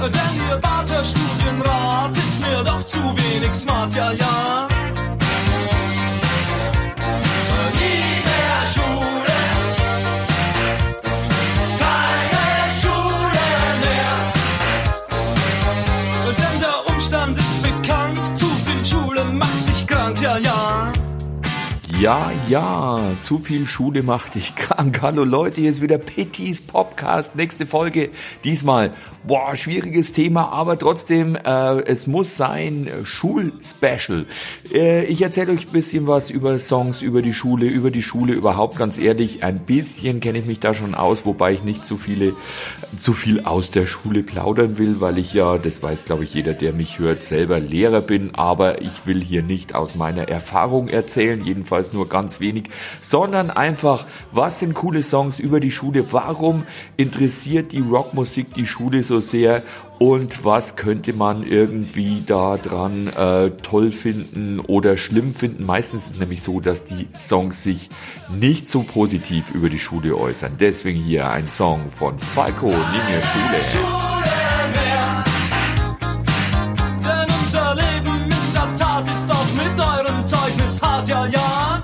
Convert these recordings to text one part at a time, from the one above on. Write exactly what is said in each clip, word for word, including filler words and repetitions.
Denn ihr Barter Studienrat ist mir doch zu wenig smart, ja, ja. Nie mehr Schule, keine Schule mehr. Denn der Umstand ist bekannt, zu viel Schule macht dich krank, ja, ja. Ja, ja, zu viel Schule macht dich krank. Hallo Leute, hier ist wieder Pittys Podcast, nächste Folge. Diesmal, boah, schwieriges Thema, aber trotzdem, äh, es muss sein, Schulspecial. Äh, ich erzähle euch ein bisschen was über Songs, über die Schule, über die Schule überhaupt, ganz ehrlich. Ein bisschen kenne ich mich da schon aus, wobei ich nicht zu viele, zu viel aus der Schule plaudern will, weil ich ja, das weiß glaube ich jeder, der mich hört, selber Lehrer bin, aber ich will hier nicht aus meiner Erfahrung erzählen, jedenfalls nur ganz wenig, sondern einfach, was sind coole Songs über die Schule, warum interessiert die Rockmusik die Schule so sehr und was könnte man irgendwie da dran äh, toll finden oder schlimm finden. Meistens ist es nämlich so, dass die Songs sich nicht so positiv über die Schule äußern. Deswegen hier ein Song von Falco, Nie mehr Schule. Denn unser Leben in der Tat ist auch mit eurem Zeugnis hart, ja, ja.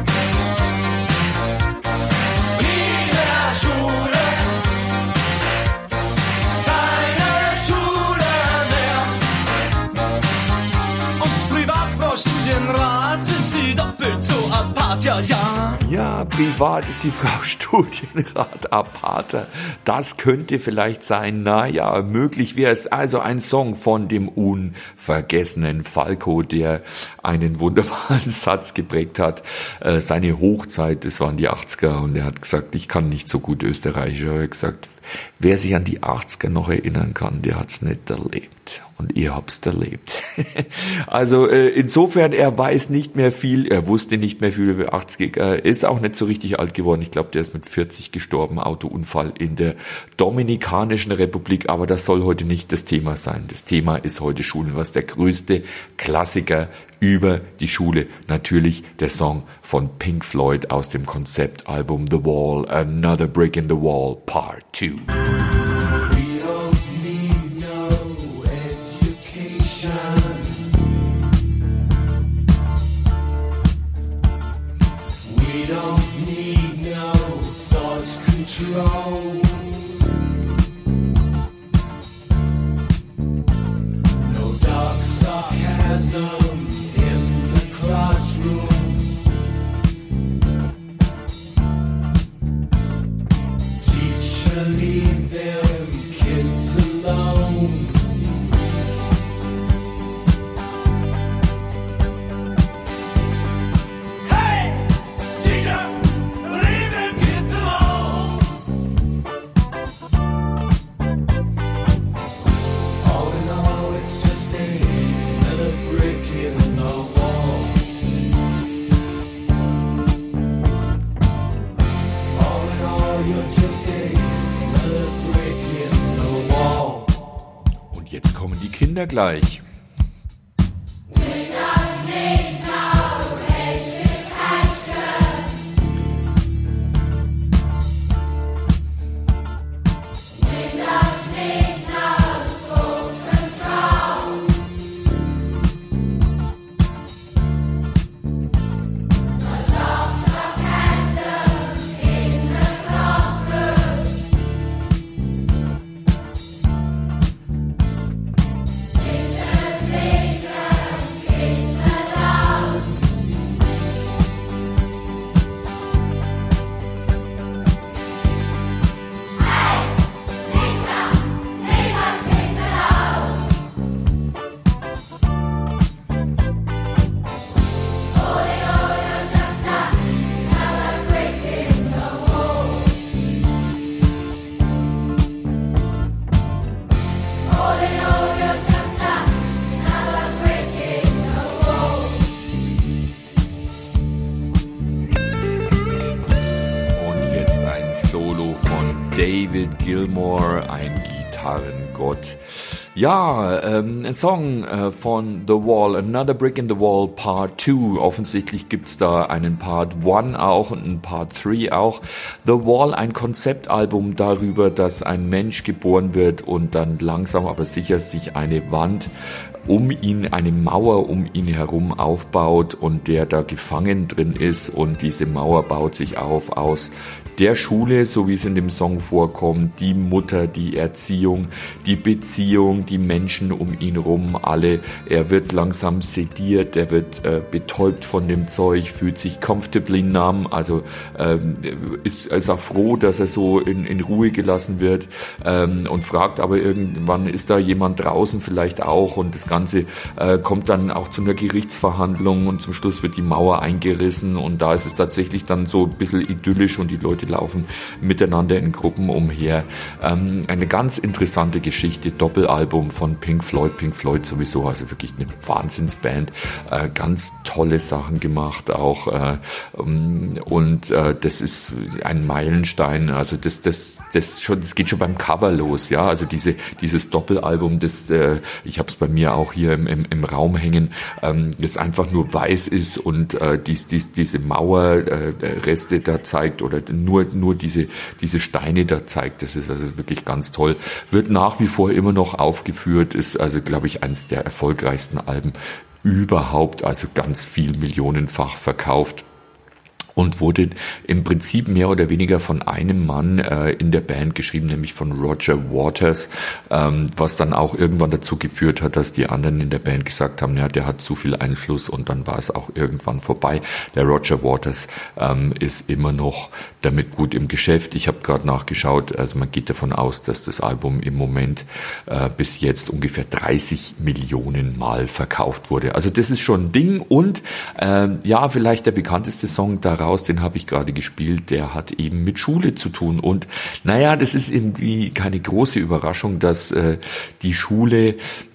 Studienrat sind sie doppelt so apart, ja, ja. Ja, privat ist die Frau Studienrat aparter. Das könnte vielleicht sein, naja, möglich wäre es. Also ein Song von dem unvergessenen Falco, der einen wunderbaren Satz geprägt hat. Äh, seine Hochzeit, das waren die achtziger und er hat gesagt, ich kann nicht so gut Österreichisch. Er hat gesagt, wer sich an die achtziger noch erinnern kann, der hat's nicht erlebt. Und ihr habt's erlebt. Also äh, insofern, er weiß nicht mehr viel, er wusste nicht mehr viel über achtziger, ist auch nicht so richtig alt geworden. Ich glaube, der ist mit vierzig gestorben, Autounfall in der Dominikanischen Republik. Aber das soll heute nicht das Thema sein. Das Thema ist heute Schule. Was der größte Klassiker über die Schule? Natürlich der Song von Pink Floyd aus dem Konzeptalbum The Wall, Another Brick in the Wall, Part two. Control. No dark sarcasm in the classroom. Teacher, leave them kids alone. Jetzt kommen die Kinder gleich. David Gilmour, ein Gitarrengott. Ja, ähm, ein Song äh, von The Wall, Another Brick in the Wall Part zwei. Offensichtlich gibt's da einen Part eins auch und einen Part drei auch. The Wall, ein Konzeptalbum darüber, dass ein Mensch geboren wird und dann langsam aber sicher sich eine Wand um ihn, eine Mauer um ihn herum aufbaut und der da gefangen drin ist, und diese Mauer baut sich auf aus der Schule, so wie es in dem Song vorkommt, die Mutter, die Erziehung, die Beziehung, die Menschen um ihn rum, alle. Er wird langsam sediert, er wird äh, betäubt von dem Zeug, fühlt sich comfortably numb, also ähm, ist, ist auch froh, dass er so in, in Ruhe gelassen wird, ähm, und fragt aber irgendwann, ist da jemand draußen vielleicht auch, und das Ganze äh, kommt dann auch zu einer Gerichtsverhandlung und zum Schluss wird die Mauer eingerissen und da ist es tatsächlich dann so ein bisschen idyllisch und die Leute laufen miteinander in Gruppen umher. Ähm, eine ganz interessante Geschichte, Doppelalbum von Pink Floyd, Pink Floyd sowieso, also wirklich eine Wahnsinnsband, äh, ganz tolle Sachen gemacht auch, äh, um, und äh, das ist ein Meilenstein, also das, das, das schon, das geht schon beim Cover los, ja, also diese, dieses Doppelalbum, das, äh, ich habe es bei mir auch hier im, im, im Raum hängen, ähm, das einfach nur weiß ist und äh, dies, dies, diese Mauerreste äh, da zeigt oder nur nur diese diese Steine da zeigt. Das ist also wirklich ganz toll. Wird nach wie vor immer noch aufgeführt, ist also, glaube ich, eines der erfolgreichsten Alben überhaupt, also ganz viel millionenfach verkauft. Und wurde im Prinzip mehr oder weniger von einem Mann äh, in der Band geschrieben, nämlich von Roger Waters, ähm, was dann auch irgendwann dazu geführt hat, dass die anderen in der Band gesagt haben, ja, der hat zu viel Einfluss, und dann war es auch irgendwann vorbei. Der Roger Waters ähm, ist immer noch damit gut im Geschäft. Ich habe gerade nachgeschaut, also man geht davon aus, dass das Album im Moment äh, bis jetzt ungefähr dreißig Millionen Mal verkauft wurde. Also das ist schon ein Ding, und äh, ja, vielleicht der bekannteste Song daraus, den habe ich gerade gespielt, der hat eben mit Schule zu tun. Und naja, das ist irgendwie keine große Überraschung, dass äh, die Schule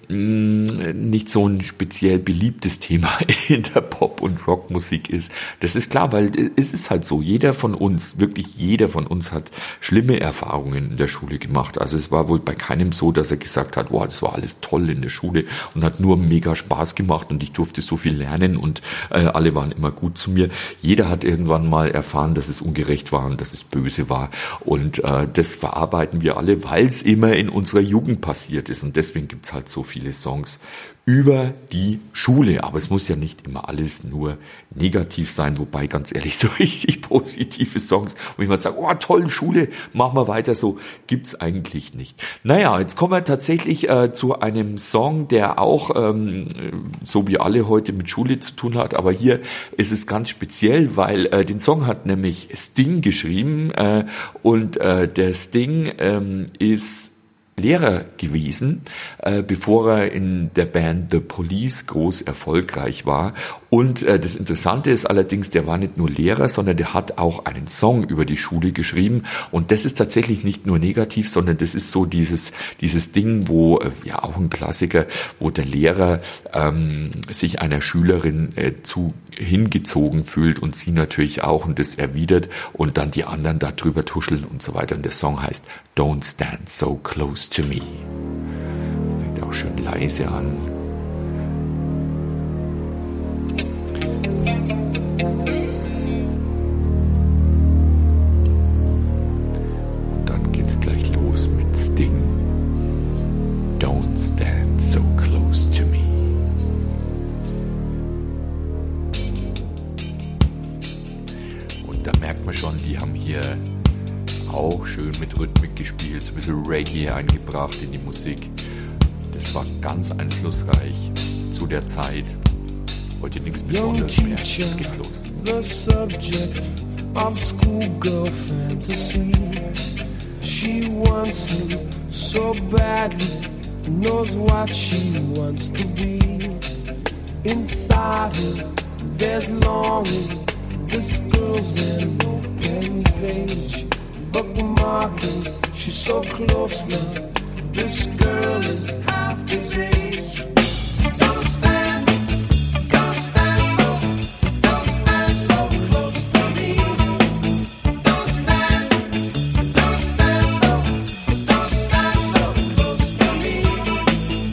nicht so ein speziell beliebtes Thema in der Pop- und Rockmusik ist. Das ist klar, weil es ist halt so, jeder von uns, wirklich jeder von uns hat schlimme Erfahrungen in der Schule gemacht. Also es war wohl bei keinem so, dass er gesagt hat, wow, das war alles toll in der Schule und hat nur mega Spaß gemacht und ich durfte so viel lernen und äh, alle waren immer gut zu mir. Jeder hat irgendwann mal erfahren, dass es ungerecht war und dass es böse war, und äh, das verarbeiten wir alle, weil es immer in unserer Jugend passiert ist, und deswegen gibt's halt so viel viele Songs über die Schule. Aber es muss ja nicht immer alles nur negativ sein, wobei ganz ehrlich, so richtig positive Songs, wo jemand sagt, oh toll, Schule, machen wir weiter so, gibt's eigentlich nicht. Naja, jetzt kommen wir tatsächlich äh, zu einem Song, der auch, ähm, so wie alle heute, mit Schule zu tun hat, aber hier ist es ganz speziell, weil äh, den Song hat nämlich Sting geschrieben, äh, und äh, der Sting ähm, ist Lehrer gewesen, äh, bevor er in der Band The Police groß erfolgreich war. Und äh, das Interessante ist allerdings, der war nicht nur Lehrer, sondern der hat auch einen Song über die Schule geschrieben. Und das ist tatsächlich nicht nur negativ, sondern das ist so dieses dieses Ding, wo, äh, ja auch ein Klassiker, wo der Lehrer ähm, sich einer Schülerin äh, zu hingezogen fühlt und sie natürlich auch und das erwidert und dann die anderen da drüber tuscheln und so weiter. Und der Song heißt Don't Stand So Close to Me. Fängt auch schön leise an. Und dann geht's gleich los mit Sting. Don't stand so close to me. Da merkt man schon, die haben hier auch schön mit Rhythmik gespielt, so ein bisschen Reggae eingebracht in die Musik. Das war ganz einflussreich zu der Zeit. Heute nichts Besonderes mehr. Jetzt geht's los. The subject of schoolgirl fantasy. She wants him so badly, knows what she wants to be. Inside her, there's longing. This girl's an open page, bookmarking, she's so close now. This girl is half his age. Don't stand, don't stand so, don't stand so close to me. Don't stand, don't stand so, don't stand so close to me.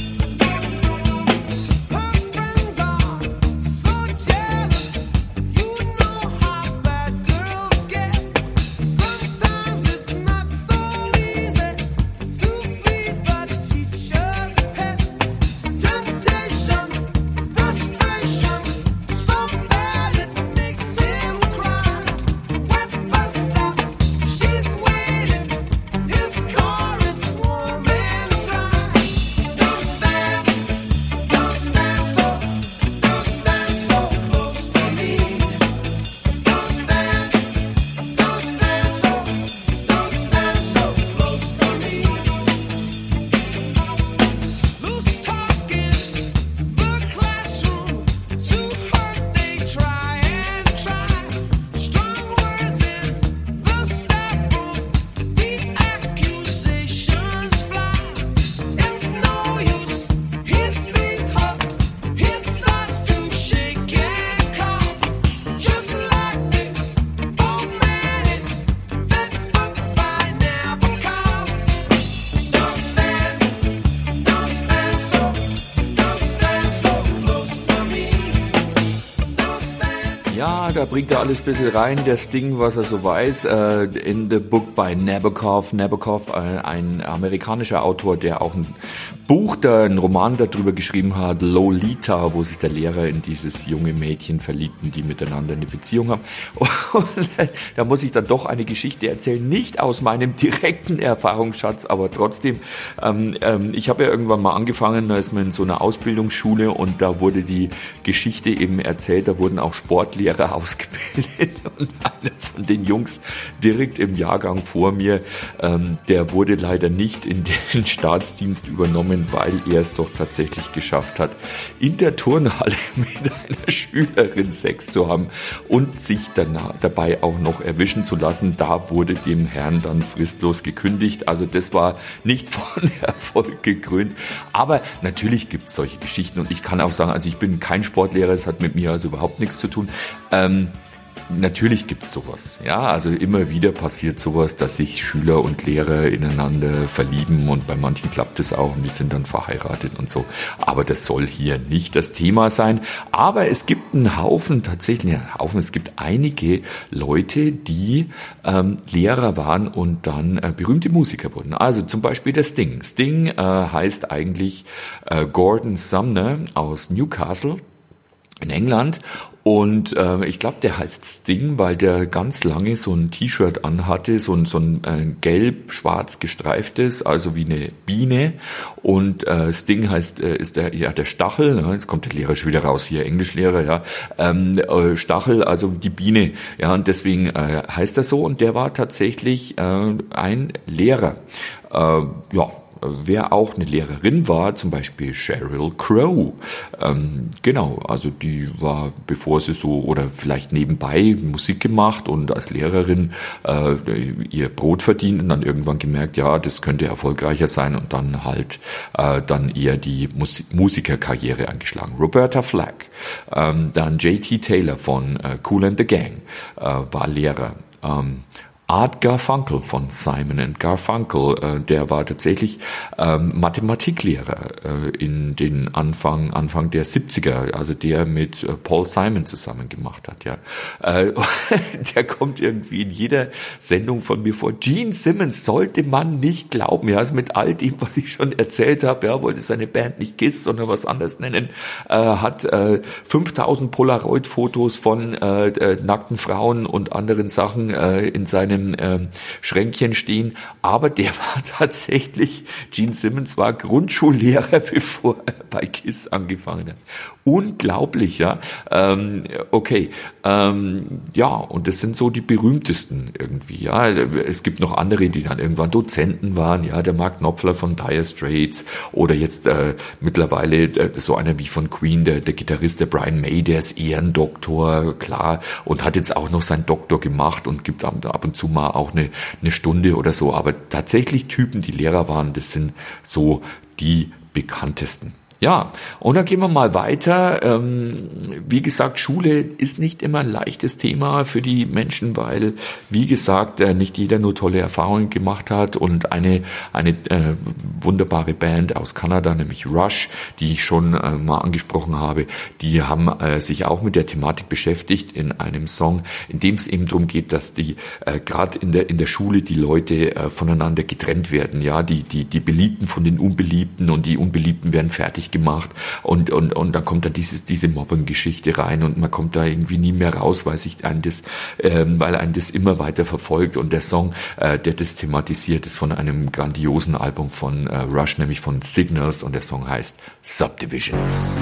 da bringt er alles ein bisschen rein, das Ding, was er so weiß. Uh, in the book by Nabokov. Nabokov, uh, ein amerikanischer Autor, der auch ein Buch, da, ein Roman darüber geschrieben hat, Lolita, wo sich der Lehrer in dieses junge Mädchen verliebten, die miteinander eine Beziehung haben. Und da muss ich dann doch eine Geschichte erzählen, nicht aus meinem direkten Erfahrungsschatz, aber trotzdem. Ähm, ähm, ich habe ja irgendwann mal angefangen, da ist man in so einer Ausbildungsschule und da wurde die Geschichte eben erzählt, da wurden auch Sportlehrer ausgebildet und einer von den Jungs direkt im Jahrgang vor mir, ähm, der wurde leider nicht in den Staatsdienst übernommen, weil er es doch tatsächlich geschafft hat, in der Turnhalle mit einer Schülerin Sex zu haben und sich danach, dabei auch noch erwischen zu lassen. Da wurde dem Herrn dann fristlos gekündigt. Also das war nicht von Erfolg gekrönt. Aber natürlich gibt es solche Geschichten und ich kann auch sagen, also ich bin kein Sportlehrer, es hat mit mir also überhaupt nichts zu tun. Ähm, Natürlich gibt's sowas, ja, also immer wieder passiert sowas, dass sich Schüler und Lehrer ineinander verlieben und bei manchen klappt es auch und die sind dann verheiratet und so, aber das soll hier nicht das Thema sein, aber es gibt einen Haufen, tatsächlich einen Haufen, es gibt einige Leute, die ähm, Lehrer waren und dann äh, berühmte Musiker wurden, also zum Beispiel der Sting. Sting äh, heißt eigentlich äh, Gordon Sumner aus Newcastle in England. Und äh, ich glaube, der heißt Sting, weil der ganz lange so ein T-Shirt anhatte, so ein, so ein äh, gelb-schwarz gestreiftes, also wie eine Biene. Und äh, Sting heißt, äh, ist der, ja, der Stachel, ne? Jetzt kommt der Lehrer schon wieder raus hier, Englischlehrer, ja. Ähm, äh, Stachel, also die Biene, ja, und deswegen äh, heißt er so. Und der war tatsächlich äh, ein Lehrer. Äh, ja. Wer auch eine Lehrerin war, zum Beispiel Sheryl Crow. Ähm, genau, also die war, bevor sie so, oder vielleicht nebenbei Musik gemacht und als Lehrerin äh, ihr Brot verdient und dann irgendwann gemerkt, ja, das könnte erfolgreicher sein und dann halt äh, dann eher die Musik- Musikerkarriere eingeschlagen. Roberta Flack, ähm, dann J T Taylor von äh, Kool and the Gang äh, war Lehrer. Ähm, Art Garfunkel von Simon and Garfunkel, äh, der war tatsächlich ähm, Mathematiklehrer äh, in den Anfang Anfang der siebziger, also der mit äh, Paul Simon zusammen gemacht hat, ja. Äh, der kommt irgendwie in jeder Sendung von mir vor. Gene Simmons sollte man nicht glauben, ja, also mit all dem, was ich schon erzählt habe, ja, wollte seine Band nicht Kiss, sondern was anderes nennen, äh, hat äh, fünftausend Polaroid-Fotos von äh, äh, nackten Frauen und anderen Sachen äh, in seinem Ähm, Schränkchen stehen, aber der war tatsächlich, Gene Simmons war Grundschullehrer, bevor er bei Kiss angefangen hat. Unglaublich, ja. Ähm, okay, ähm, ja, und das sind so die berühmtesten irgendwie, ja. Es gibt noch andere, die dann irgendwann Dozenten waren, ja, der Mark Knopfler von Dire Straits oder jetzt äh, mittlerweile äh, so einer wie von Queen, der, der Gitarrist, der Brian May, der ist Ehrendoktor, klar, und hat jetzt auch noch seinen Doktor gemacht und gibt ab, ab und zu mal auch eine, eine Stunde oder so, aber tatsächlich Typen, die Lehrer waren, das sind so die bekanntesten. Ja, und dann gehen wir mal weiter. Ähm, wie gesagt, Schule ist nicht immer ein leichtes Thema für die Menschen, weil, wie gesagt, äh, nicht jeder nur tolle Erfahrungen gemacht hat. Und eine eine äh, wunderbare Band aus Kanada, nämlich Rush, die ich schon äh, mal angesprochen habe, die haben äh, sich auch mit der Thematik beschäftigt in einem Song, in dem es eben darum geht, dass die äh, gerade in der in der Schule die Leute äh, voneinander getrennt werden. Ja, die die die Beliebten von den Unbeliebten und die Unbeliebten werden fertig gemacht und und und dann kommt da dieses diese Mobbing-Geschichte rein und man kommt da irgendwie nie mehr raus, weil sich einen das ähm, weil einen das immer weiter verfolgt und der Song, äh, der das thematisiert, ist von einem grandiosen Album von äh, Rush, nämlich von Signals, und der Song heißt Subdivisions.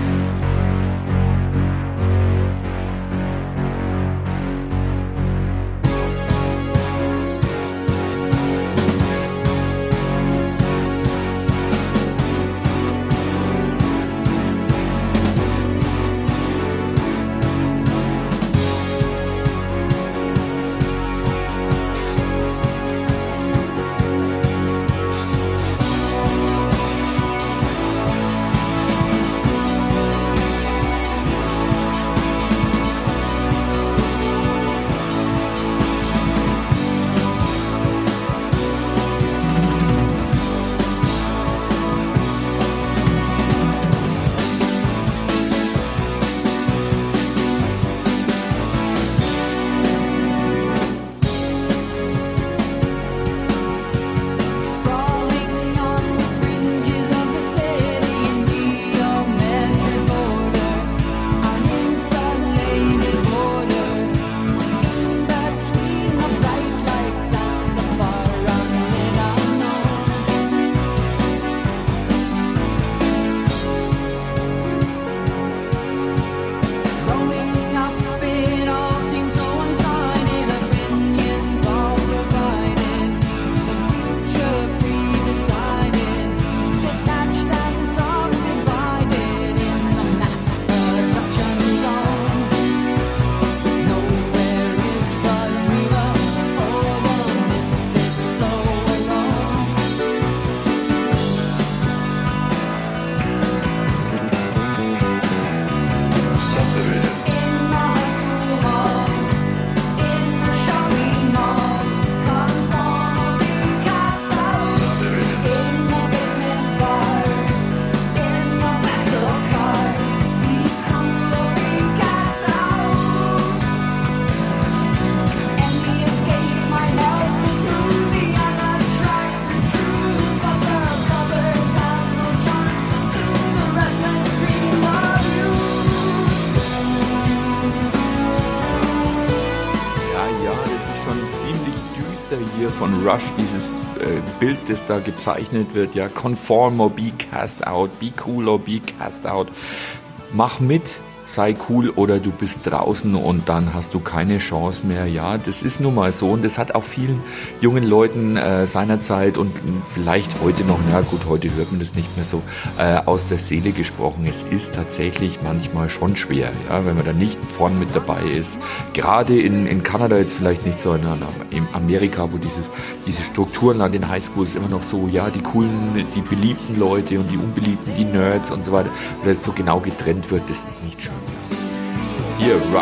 hier von Rush, dieses äh, Bild, das da gezeichnet wird, ja, conform or be cast out, be cool or be cast out. Mach mit, sei cool oder du bist draußen und dann hast du keine Chance mehr. Ja, das ist nun mal so und das hat auch vielen jungen Leuten äh, seinerzeit und vielleicht heute noch, na gut, heute hört man das nicht mehr so, äh, aus der Seele gesprochen. Es ist tatsächlich manchmal schon schwer, ja, wenn man da nicht vorn mit dabei ist. Gerade in, in Kanada jetzt vielleicht nicht so, in, in Amerika, wo dieses, diese Strukturen an den Highschools immer noch so, ja, die coolen, die beliebten Leute und die unbeliebten, die Nerds und so weiter, wo das so genau getrennt wird, das ist nicht schön. Hier, Rush.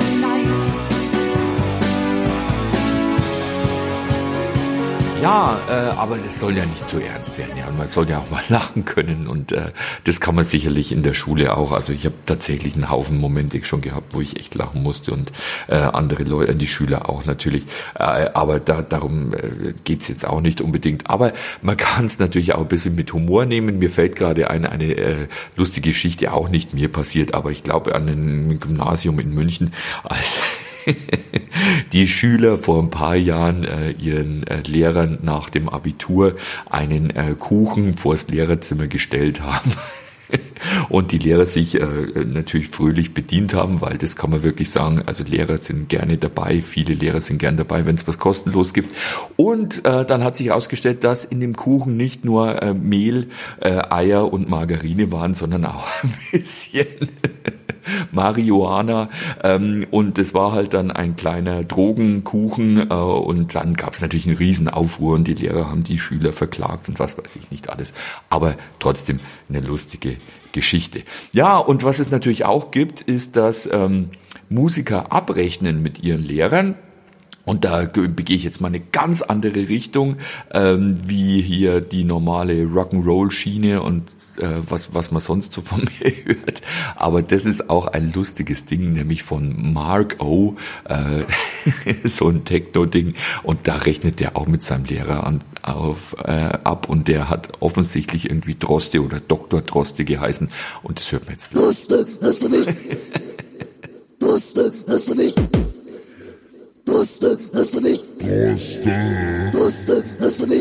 Ja, äh, aber das soll ja nicht so ernst werden. Ja, man soll ja auch mal lachen können und äh, das kann man sicherlich in der Schule auch. Also ich habe tatsächlich einen Haufen Momente schon gehabt, wo ich echt lachen musste und äh, andere Leute, die Schüler auch natürlich. Äh, aber da, darum äh, geht's jetzt auch nicht unbedingt. Aber man kann es natürlich auch ein bisschen mit Humor nehmen. Mir fällt gerade ein, eine äh, lustige Geschichte, auch nicht mir passiert, aber ich glaube an einem Gymnasium in München, als die Schüler vor ein paar Jahren äh, ihren äh, Lehrern nach dem Abitur einen äh, Kuchen vors Lehrerzimmer gestellt haben. Und die Lehrer sich äh, natürlich fröhlich bedient haben, weil das kann man wirklich sagen, also Lehrer sind gerne dabei, viele Lehrer sind gerne dabei, wenn es was kostenlos gibt. Und äh, dann hat sich herausgestellt, dass in dem Kuchen nicht nur äh, Mehl, äh, Eier und Margarine waren, sondern auch ein bisschen Marihuana, ähm, und das war halt dann ein kleiner Drogenkuchen, äh, und dann gab es natürlich einen riesen Aufruhr und die Lehrer haben die Schüler verklagt und was weiß ich nicht alles, aber trotzdem eine lustige Geschichte. Ja, und was es natürlich auch gibt, ist, dass ähm, Musiker abrechnen mit ihren Lehrern. Und da begehe ich jetzt mal eine ganz andere Richtung, ähm, wie hier die normale Rock'n'Roll-Schiene und äh, was was man sonst so von mir hört. Aber das ist auch ein lustiges Ding, nämlich von Mark O, äh, so ein Techno-Ding. Und da rechnet der auch mit seinem Lehrer an, auf, äh, ab. Und der hat offensichtlich irgendwie Droste oder Doktor Droste geheißen. Und das hört man jetzt. Droste, hörst du mich? Droste, hörst du mich? Droste, hörst du mich? Droste. Droste, hörst du mich?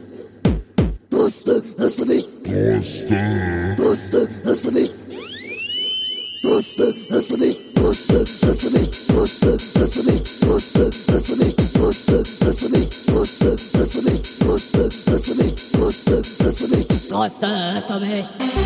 Droste, hörst du mich? Droste. Droste, hörst du mich? Droste, hörst du mich? Droste, hörst du mich? Droste, hörst du mich? Droste, hörst du mich? Droste, hörst du mich? Droste, hörst du mich? Droste, hörst du mich? Droste, hörst du mich? Droste, hörst du mich?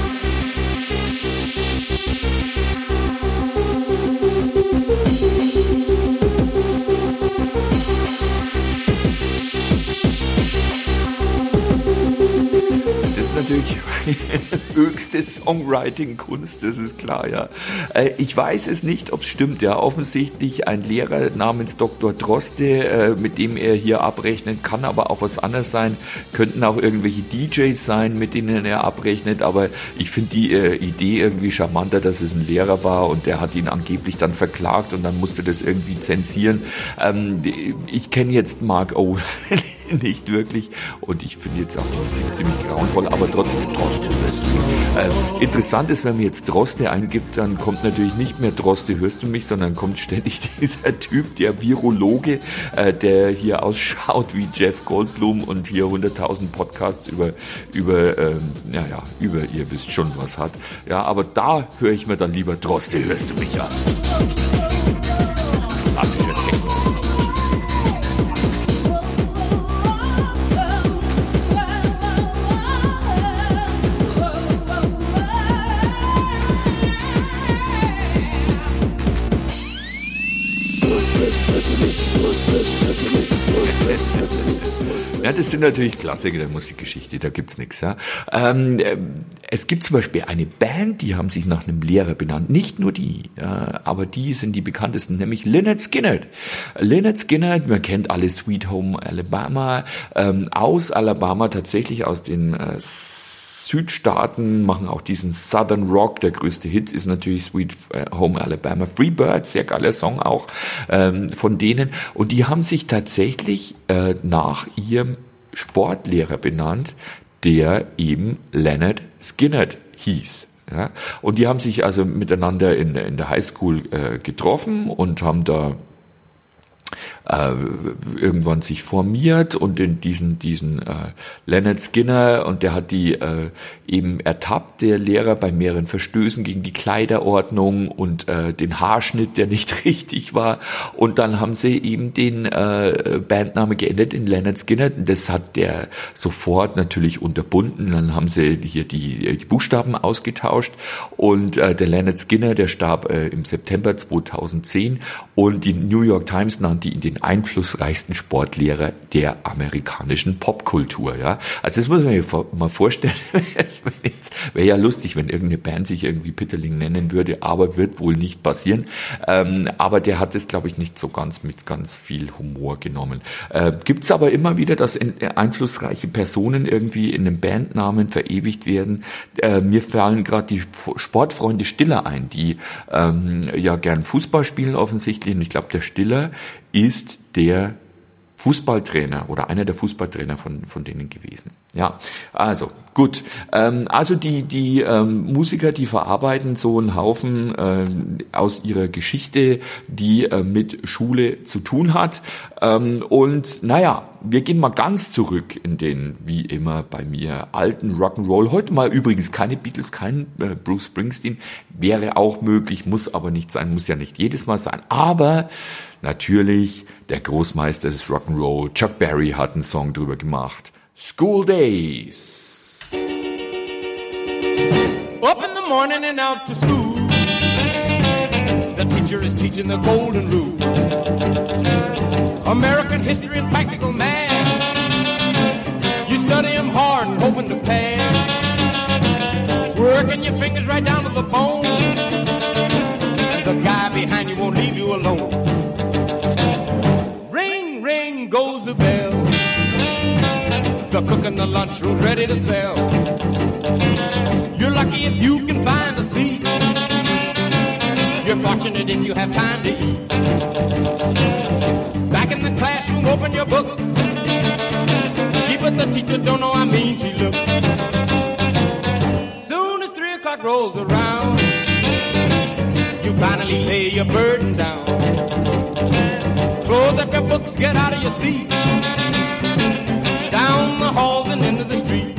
Natürlich höchste Songwriting-Kunst, das ist klar, ja. Ich weiß es nicht, ob es stimmt, ja. Offensichtlich ein Lehrer namens Doktor Droste, mit dem er hier abrechnet, kann aber auch was anderes sein. Könnten auch irgendwelche D Js sein, mit denen er abrechnet, aber ich finde die äh, Idee irgendwie charmanter, dass es ein Lehrer war und der hat ihn angeblich dann verklagt und dann musste das irgendwie zensieren. Ähm, ich kenne jetzt Mark O nicht wirklich und ich finde jetzt auch die Musik ziemlich grauenvoll, aber trotzdem Droste. Äh, interessant ist, wenn man jetzt Droste eingibt, dann kommt natürlich nicht mehr Droste, hörst du mich, sondern kommt ständig dieser Typ, der Virologe, äh, der hier ausschaut wie Jeff Goldblum und hier hunderttausend Podcasts über, über, ähm, ja, ja, über, ihr wisst schon, was hat. Ja, aber da höre ich mir dann lieber Droste, hörst du mich an. Klassischer Techno. Ja, das sind natürlich Klassiker der Musikgeschichte, da gibt's nichts. Ja. Ähm, es gibt zum Beispiel eine Band, die haben sich nach einem Lehrer benannt. Nicht nur die, ja, aber die sind die bekanntesten, nämlich Lynyrd Skynyrd. Lynyrd Skynyrd, man kennt alle Sweet Home Alabama, ähm, aus Alabama, tatsächlich aus den äh, Südstaaten, machen auch diesen Southern Rock. Der größte Hit ist natürlich Sweet Home Alabama. Freebird, sehr geiler Song auch ähm, von denen. Und die haben sich tatsächlich äh, nach ihrem Sportlehrer benannt, der eben Lynyrd Skynyrd hieß. Ja? Und die haben sich also miteinander in, in der Highschool äh, getroffen und haben da äh, irgendwann sich formiert und in diesen diesen äh, Leonard Skinner, und der hat die äh, eben ertappt, der Lehrer, bei mehreren Verstößen gegen die Kleiderordnung und äh, den Haarschnitt, der nicht richtig war, und dann haben sie eben den äh, Bandname geändert in Leonard Skinner. Das hat der sofort natürlich unterbunden. Dann haben sie hier die, die Buchstaben ausgetauscht, und äh, der Leonard Skinner, der starb äh, im September zweitausendzehn, und die New York Times nannte ihn den einflussreichsten Sportlehrer der amerikanischen Popkultur. Ja, also das muss man sich mal vorstellen. Wäre ja lustig, wenn irgendeine Band sich irgendwie Pitterling nennen würde, aber wird wohl nicht passieren. Ähm, aber der hat es, glaube ich, nicht so ganz mit ganz viel Humor genommen. Äh, gibt's aber immer wieder, dass in, äh, einflussreiche Personen irgendwie in einem Bandnamen verewigt werden. Äh, mir fallen gerade die Sportfreunde Stiller ein, die ähm, ja gern Fußball spielen offensichtlich. Und ich glaube, der Stiller ist der Fußballtrainer oder einer der Fußballtrainer von von denen gewesen. Ja, also gut. Ähm, also die die ähm, Musiker, die verarbeiten so einen Haufen äh, aus ihrer Geschichte, die äh, mit Schule zu tun hat. Ähm, und naja, wir gehen mal ganz zurück in den, wie immer bei mir, alten Rock'n'Roll. Heute mal übrigens keine Beatles, kein äh, Bruce Springsteen. Wäre auch möglich, muss aber nicht sein, muss ja nicht jedes Mal sein. Aber natürlich der Großmeister des Rock'n'Roll, Chuck Berry, hat einen Song drüber gemacht. School Days. Up in the morning and out to school. The teacher is teaching the golden rule. American history and practical math. You study them hard and hoping to pass. Working your fingers right down to the bone. And the guy behind you won't leave you alone. Ring, ring goes the bell. The cook in the lunchroom's ready to sell. You're lucky if you can find a seat. You're fortunate if you have time to eat. Back in the classroom, open your books. Keep it, the teacher don't know how mean she looks. Soon as three o'clock rolls around, you finally lay your burden down. Close up your books, get out of your seat. Down the halls and into the street.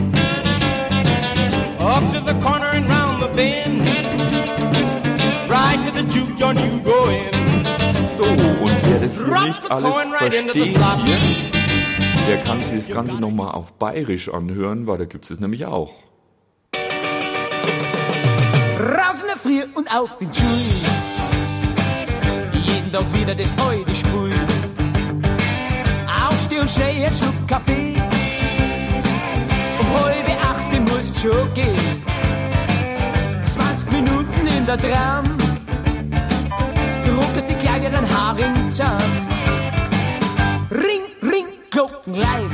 Up to the corner and round the bend. Right to the juke joint you go in. So, und wer das hier nicht alles versteht hier, der kann sich das Ganze nochmal auf Bayerisch anhören, weil da gibt es es nämlich auch. Raus in der Früh und auf in die Schule. Jeden Tag wieder das alte Spiel. Aufsteh und schnell einen Schluck Kaffee. Um halb acht musst schon gehen. zwanzig Minuten in der Tram. Druckst die kleineren Haare zusammen. Ring, ring, Glockenleid.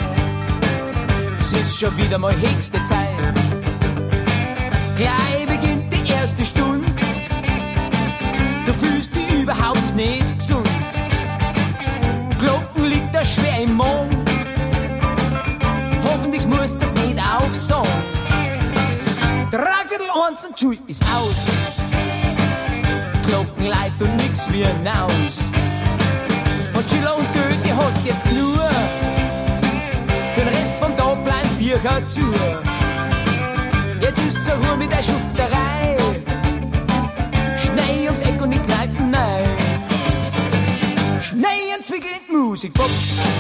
Es ist schon wieder mal höchste Zeit. Gleich beginnt die erste Stunde. Du fühlst dich überhaupt nicht gesund. Glocken liegt da schwer im Mond. Hoffentlich muss das nicht aufsagen. Dreiviertel eins und Schule ist aus. Glockenleit und nix wie hinaus. Von Schiller und Goethe hast jetzt nur. Für den Rest vom Tag bleiben Bücher zu. Jetzt ist so Ruhe mit der Schufterei. Schnell ums Eck und in Kneipen rein. Schnell ein Zwickel in die Musikbox.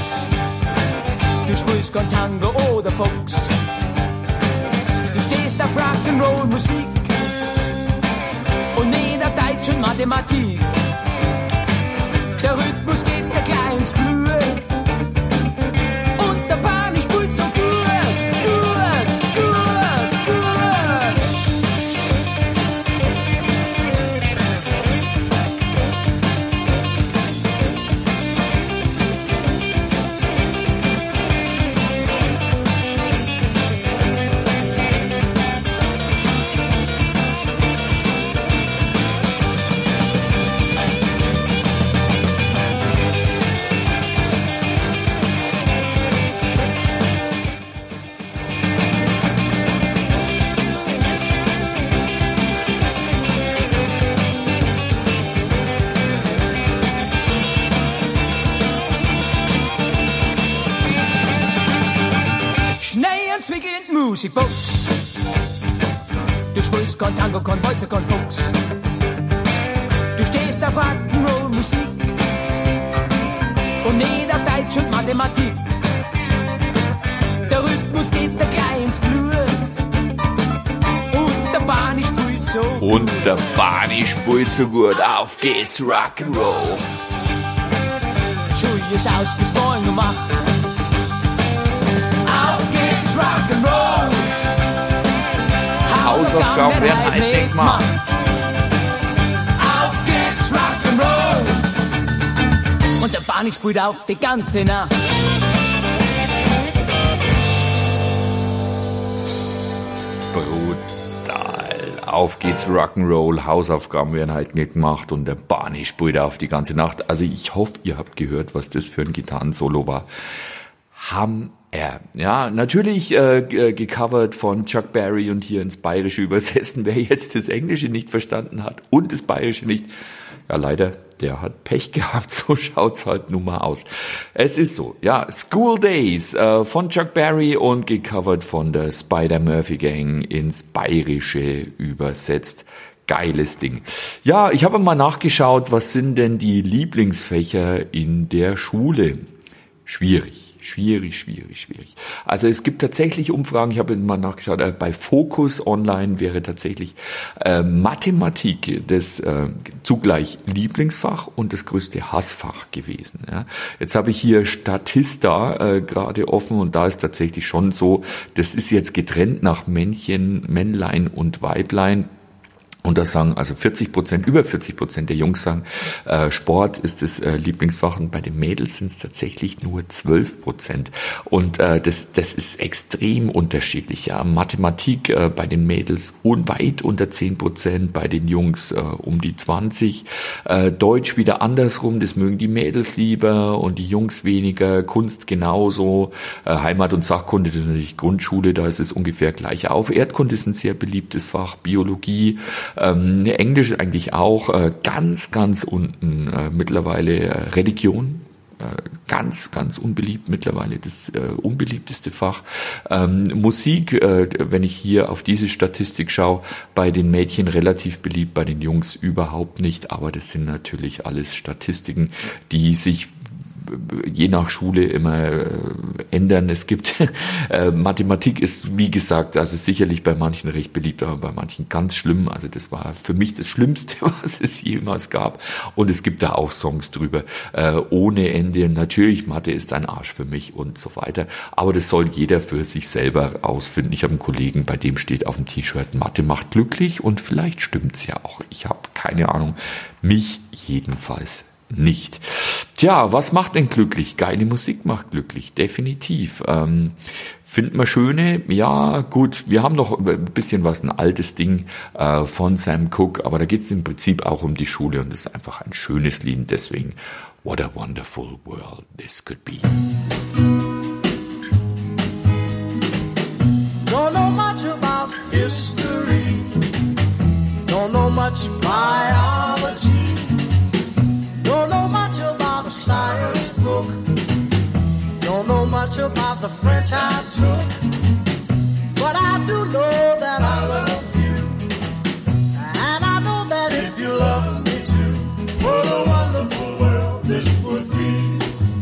Du spielst kein Tango oder Fox. Du stehst auf Rock'n'Roll Musik und nicht auf Deutsch und Mathematik. Der Rhythmus geht da gleich ins Blut und der Bahn spielt so gut, gut, gut, gut. Pussy Fuchs. Du spielst kein Tango, kein Walzer, kein Fuchs. Du stehst auf Rock'n'Roll-Musik und nicht auf Deutsch und Mathematik. Der Rhythmus geht da gleich ins Blut und der Barney spielt so Und der Barney spielt so gut. Auf geht's, Rock'n'Roll. Schul ist aus bis morgen um acht. Auf geht's, Rock'n'Roll. Hausaufgaben werden halt nicht gemacht. Auf geht's, Rock'n'Roll. Und der Barney spielt auch die ganze Nacht. Brutal. Auf geht's, Rock'n'Roll. Hausaufgaben werden halt nicht gemacht und der Barney spielt auf die ganze Nacht. Also ich hoffe, ihr habt gehört, was das für ein Gitarrensolo war. Hammer. Ja, natürlich äh, gecovert von Chuck Berry und hier ins Bayerische übersetzen. Wer jetzt das Englische nicht verstanden hat und das Bayerische nicht, ja leider, der hat Pech gehabt, so schaut's halt nun mal aus. Es ist so, ja, School Days äh, von Chuck Berry und gecovert von der Spider-Murphy Gang ins Bayerische übersetzt. Geiles Ding. Ja, ich habe mal nachgeschaut, was sind denn die Lieblingsfächer in der Schule? Schwierig. Schwierig, schwierig, schwierig. Also es gibt tatsächlich Umfragen, ich habe mal nachgeschaut, äh, bei Focus Online wäre tatsächlich äh, Mathematik das äh, zugleich Lieblingsfach und das größte Hassfach gewesen. Ja. Jetzt habe ich hier Statista äh, gerade offen und da ist tatsächlich schon so, das ist jetzt getrennt nach Männchen, Männlein und Weiblein. Und da sagen also vierzig Prozent, über vierzig Prozent der Jungs sagen, äh, Sport ist das äh, Lieblingsfach und bei den Mädels sind es tatsächlich nur zwölf Prozent. Und äh, das das ist extrem unterschiedlich. Ja, Mathematik äh, bei den Mädels un, weit unter zehn Prozent, bei den Jungs äh, um die zwanzig. Äh, Deutsch wieder andersrum, das mögen die Mädels lieber und die Jungs weniger. Kunst genauso. Äh, Heimat- und Sachkunde, das ist natürlich Grundschule, da ist es ungefähr gleich auf. Erdkunde ist ein sehr beliebtes Fach, Biologie. Ähm, Englisch eigentlich auch, äh, ganz, ganz unten äh, mittlerweile äh, Religion, äh, ganz, ganz unbeliebt, mittlerweile das äh, unbeliebteste Fach. Ähm, Musik, äh, wenn ich hier auf diese Statistik schaue, bei den Mädchen relativ beliebt, bei den Jungs überhaupt nicht, aber das sind natürlich alles Statistiken, die sich je nach Schule immer äh, ändern. Es gibt äh, Mathematik ist, wie gesagt, also sicherlich bei manchen recht beliebt, aber bei manchen ganz schlimm. Also das war für mich das Schlimmste, was es jemals gab. Und es gibt da auch Songs drüber, äh, ohne Ende. Natürlich, Mathe ist ein Arsch für mich und so weiter. Aber das soll jeder für sich selber ausfinden. Ich habe einen Kollegen, bei dem steht auf dem T-Shirt, Mathe macht glücklich und vielleicht stimmt's ja auch. Ich habe keine Ahnung. Mich jedenfalls nicht. Tja, was macht denn glücklich? Geile Musik macht glücklich, definitiv. Ähm, findet man schöne? Ja, gut, wir haben noch ein bisschen was, ein altes Ding äh, von Sam Cooke, aber da geht es im Prinzip auch um die Schule und das ist einfach ein schönes Lied, deswegen What a wonderful world this could be. Don't know much about history, don't know much biology, don't know much about a science book, don't know much about the French I took, but I do know that I love you, and I know that if you love me too, what a wonderful world this would be.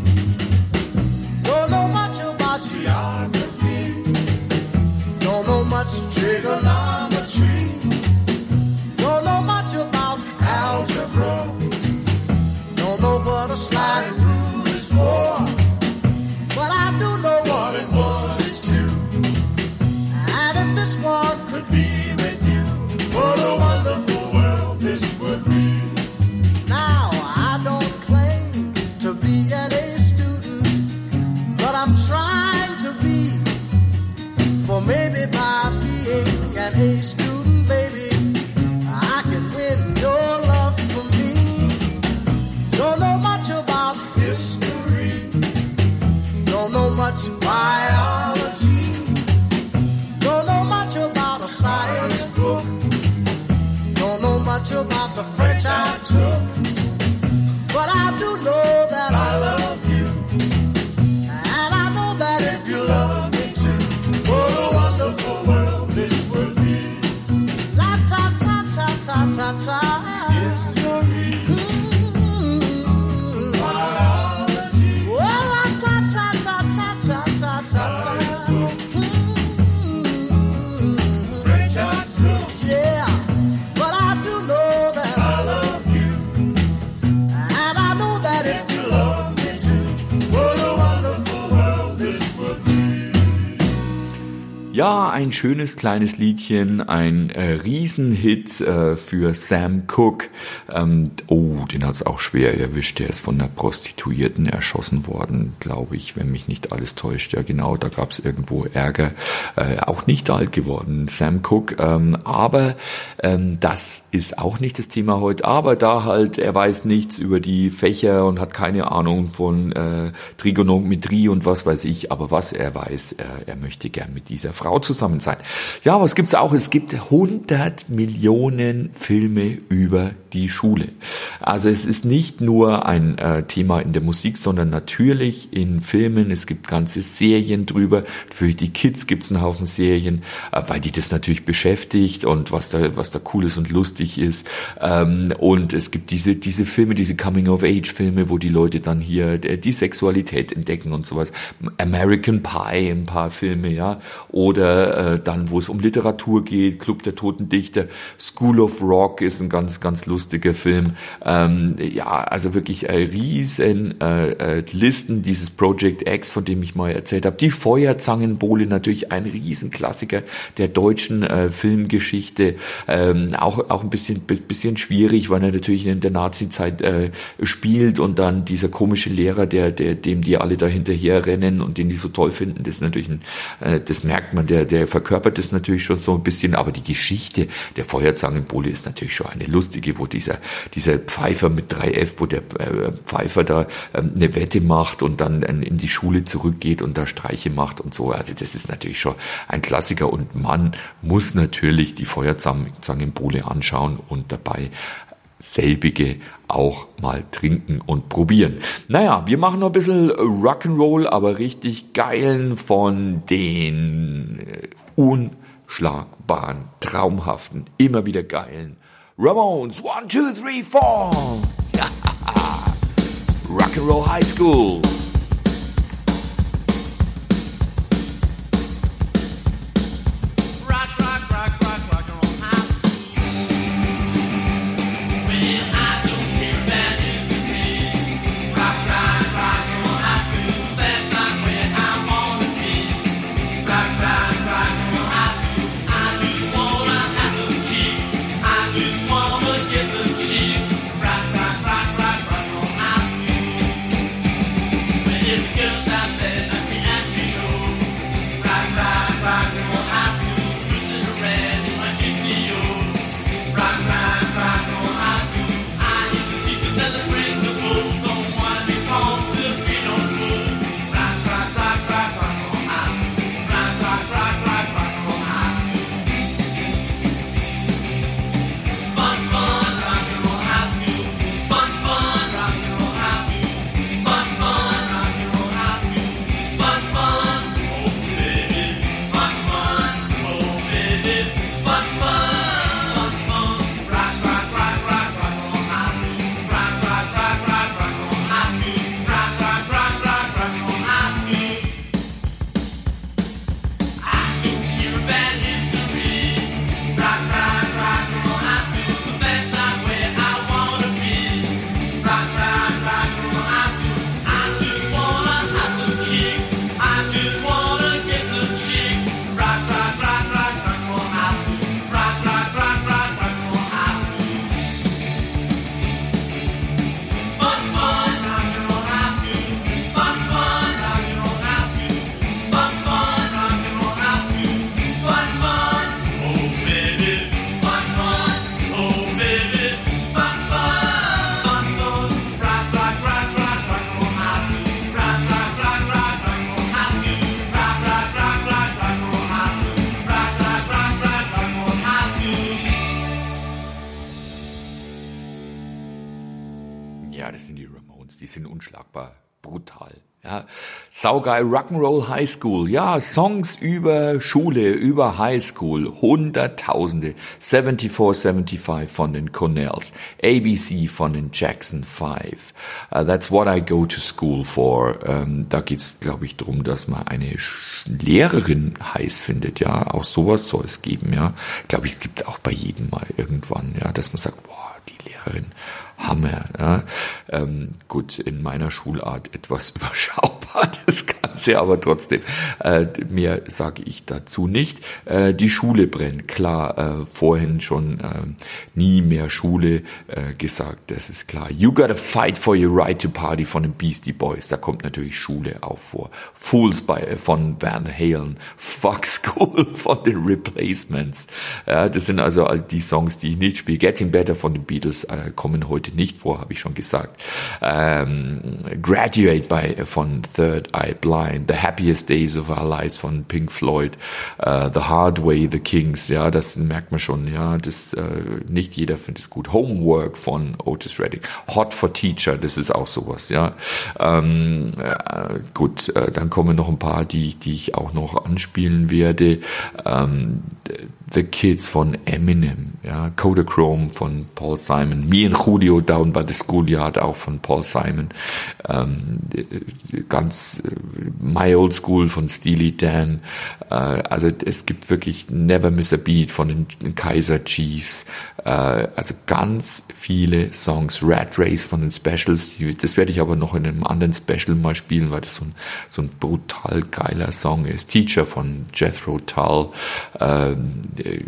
Don't know much about geography, don't know much trigonometry, don't know much about algebra, don't know what a sliding rule is for, but I do know one and one is two. And if this one could be with you, what a wonderful world this would be. Now, I don't claim to be an A student, but I'm trying to be. For maybe by being an A student, baby, I can win your love for me. Don't know much about history, don't know much biology, don't know much about a science book, don't know much about the French I took, but I do know that I love you, and I know that if you love me too, what a wonderful Ja, ein schönes kleines Liedchen, ein äh, Riesenhit äh, für Sam Cooke. Ähm, oh, den hat's auch schwer erwischt. Der ist von einer Prostituierten erschossen worden, glaube ich, wenn mich nicht alles täuscht. Ja, genau, da gab's irgendwo Ärger. Äh, auch nicht alt geworden, Sam Cooke. Ähm, aber ähm, das ist auch nicht das Thema heute. Aber da halt, er weiß nichts über die Fächer und hat keine Ahnung von äh, Trigonometrie und was weiß ich. Aber was er weiß, äh, er möchte gern mit dieser Frau zusammen sein. Ja, was gibt's auch? Es gibt hundert Millionen Filme über die Schule. Also es ist nicht nur ein äh, Thema in der Musik, sondern natürlich in Filmen. Es gibt ganze Serien drüber. Für die Kids gibt's einen Haufen Serien, äh, weil die das natürlich beschäftigt und was da was da cool ist und lustig ist. Ähm, und es gibt diese diese Filme, diese Coming-of-Age-Filme, wo die Leute dann hier die, die Sexualität entdecken und sowas. American Pie, ein paar Filme, ja. Oder äh, dann, wo es um Literatur geht, Club der Toten Dichter, School of Rock ist ein ganz, ganz lustiger Film. Ähm, ja, also wirklich äh, riesen äh, äh, Listen, dieses Project X, von dem ich mal erzählt habe. Die Feuerzangenbowle, natürlich ein Riesenklassiker der deutschen äh, Filmgeschichte. Ähm, auch auch ein bisschen bisschen schwierig, weil er natürlich in der Nazi-Zeit äh, spielt und dann dieser komische Lehrer, der der dem die alle da hinterher rennen und den die so toll finden, das ist natürlich ein, äh, das merkt man, der der verkörpert das natürlich schon so ein bisschen, aber die Geschichte der Feuerzangenbowle ist natürlich schon eine lustige, wo dieser dieser Pfeifer mit drei F, wo der äh, Pfeifer da ähm, eine Wette macht und dann äh, in die Schule zurückgeht und da Streiche macht und so. Also das ist natürlich schon ein Klassiker und man muss natürlich die Feuerzangenbowle anschauen und dabei selbige auch mal trinken und probieren. Naja, wir machen noch ein bisschen Rock'n'Roll, aber richtig geilen von den unschlagbaren, traumhaften, immer wieder geilen Ramones. One, two, three, four. Rock'n'Roll High School. Die sind unschlagbar brutal. Ja, saugeil Rock'n'Roll High School. Ja, Songs über Schule, über High School. Hunderttausende. vierundsiebzig fünfundsiebzig von den Cornells. A B C von den Jackson Five. Uh, that's what I go to school for. Um, da geht's, glaube ich, drum, dass man eine Lehrerin heiß findet. Ja, auch sowas soll es geben. Ja, glaube ich, es gibt auch bei jedem mal irgendwann. Ja, dass man sagt, boah, die Lehrerin Hammer. Ja. Ähm, gut, in meiner Schulart etwas überschaubar, das Ganze, aber trotzdem, äh, mehr sage ich dazu nicht. Äh, die Schule brennt, klar, äh, vorhin schon äh, nie mehr Schule äh, gesagt, das ist klar. You gotta fight for your right to party von den Beastie Boys, da kommt natürlich Schule auch vor. Fools by, von Van Halen, Fuck School von den Replacements. Ja, das sind also all die Songs, die ich nicht spiele. Getting Better von den Beatles äh, kommen heute nicht vor, habe ich schon gesagt. Ähm, Graduate by, von Third Eye Blind, The Happiest Days of Our Lives von Pink Floyd, uh, The Hard Way, The Kings, ja, das merkt man schon, ja, das äh, nicht jeder findet es gut. Homework von Otis Redding, Hot for Teacher, das ist auch sowas, ja. Ähm, äh, gut, äh, dann kommen noch ein paar, die, die ich auch noch anspielen werde. Ähm, The Kids von Eminem, ja, Kodachrome von Paul Simon, Me and Julio Down by the Schoolyard auch von Paul Simon, ähm, ganz äh, My Old School von Steely Dan, äh, also es gibt wirklich Never Miss a Beat von den Kaiser Chiefs, äh, also ganz viele Songs, Rat Race von den Specials, das werde ich aber noch in einem anderen Special mal spielen, weil das so ein, so ein brutal geiler Song ist. Teacher von Jethro Tull, ähm,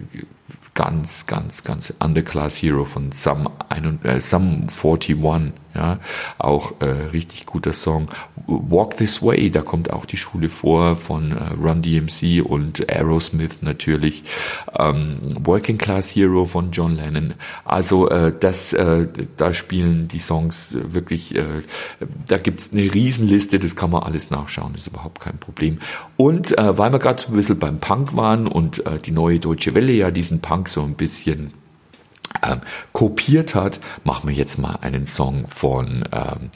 ganz, ganz, ganz Underclass Hero von Sum, äh, Sum einundvierzig, ja, auch äh, richtig guter Song. Walk This Way, da kommt auch die Schule vor von äh, Run D M C und Aerosmith natürlich. Ähm, Working Class Hero von John Lennon. Also äh, das, äh, da spielen die Songs wirklich, äh, da gibt's eine Riesenliste, das kann man alles nachschauen, ist überhaupt kein Problem. Und äh, weil wir gerade ein bisschen beim Punk waren und äh, die Neue Deutsche Welle ja diesen Punk so ein bisschen ähm, kopiert hat, machen wir jetzt mal einen Song von ähm,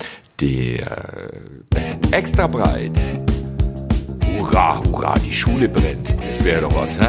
der Band Extra Breit. Hurra, hurra, die Schule brennt. Das wäre doch was, hä?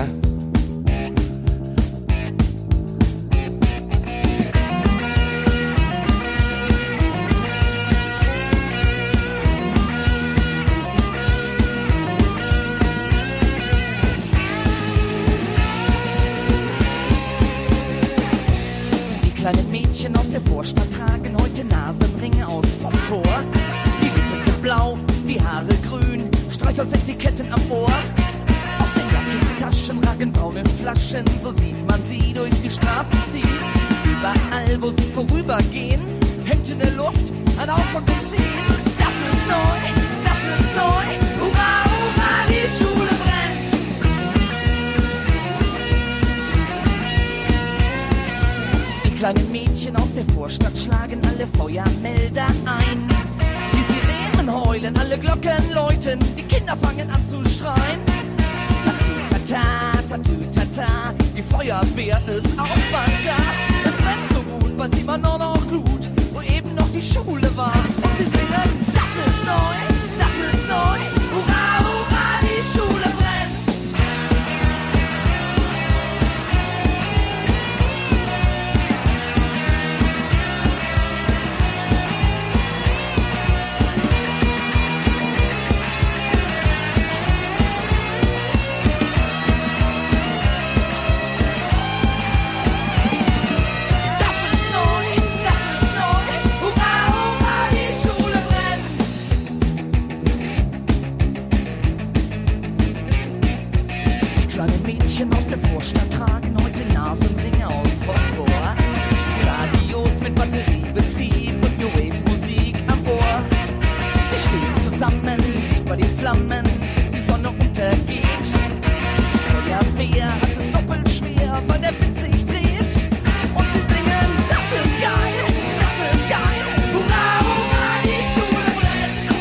Kleine Mädchen aus der Vorstadt tragen heute Nasenringe aus Phosphor. Die Lippen sind blau, die Haare grün, Streichholzetiketten am Ohr. Aus den Jackentaschen ragen braune Flaschen, so sieht man sie durch die Straßen ziehen. Überall, wo sie vorübergehen, hängt in der Luft ein Hauch von Benzin. Das ist neu, das ist neu, hurra, hurra, die Schule brennt. Kleine Mädchen aus der Vorstadt schlagen alle Feuermelder ein. Die Sirenen heulen, alle Glocken läuten, die Kinder fangen an zu schreien. Tatütata, tatütata, die Feuerwehr ist auch bald da. Es brennt so gut, weil sie immer nur noch Glut, wo eben noch die Schule war. Und sie singen, das ist neu, das ist neu, hurra, hurra, die Schule brennt. Aus der Vorstadt tragen heute Nasenringe aus Phosphor. Radios mit Batteriebetrieb und New Wave Musik am Ohr. Sie stehen zusammen, dicht bei den Flammen, bis die Sonne untergeht. Die Feuerwehr hat es doppelt schwer, weil der Wind sich dreht. Und sie singen, das ist geil, das ist geil, hurra, hurra, die Schule brennt.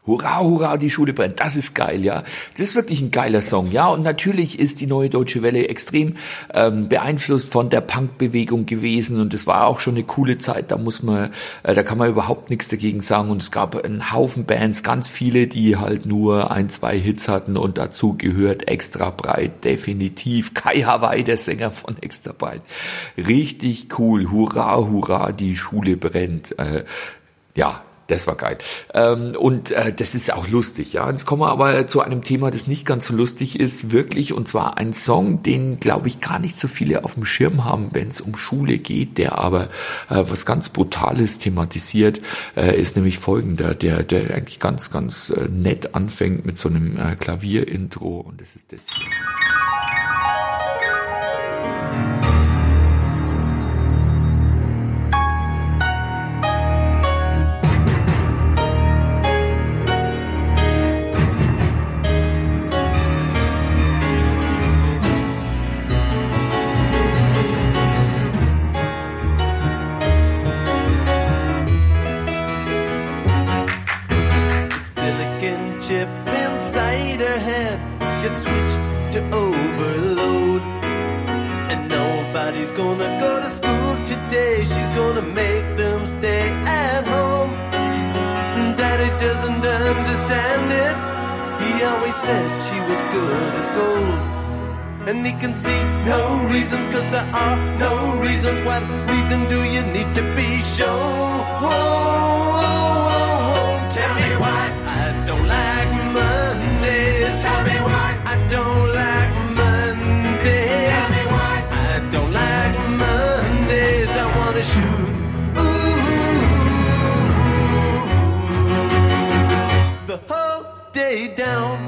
Hurra, hurra, die Schule brennt. Das ist geil, ja. Das ist wirklich ein geiler Song, ja. Und natürlich ist die Neue Deutsche Welle extrem ähm, beeinflusst von der Punkbewegung gewesen. Und es war auch schon eine coole Zeit. Da muss man, äh, da kann man überhaupt nichts dagegen sagen. Und es gab einen Haufen Bands, ganz viele, die halt nur ein, zwei Hits hatten. Und dazu gehört Extra Breit, definitiv. Kai Hawaii, der Sänger von Extra Breit. Richtig cool. Hurra, hurra, die Schule brennt. Äh, ja. Das war geil. Ähm, und äh, das ist auch lustig, ja. Jetzt kommen wir aber zu einem Thema, das nicht ganz so lustig ist, wirklich. Und zwar ein Song, den, glaube ich, gar nicht so viele auf dem Schirm haben, wenn es um Schule geht, der aber äh, was ganz Brutales thematisiert, äh, ist nämlich folgender, der, der eigentlich ganz, ganz äh, nett anfängt mit so einem äh, Klavierintro. Und das ist das hier. And he can see no reasons, cause there are no reasons. What reason do you need to be shown? Whoa, whoa, whoa. Tell me why I don't like Mondays. Tell me why I don't like Mondays. Tell me why I don't like Mondays. I wanna shoot ooh, the whole day down.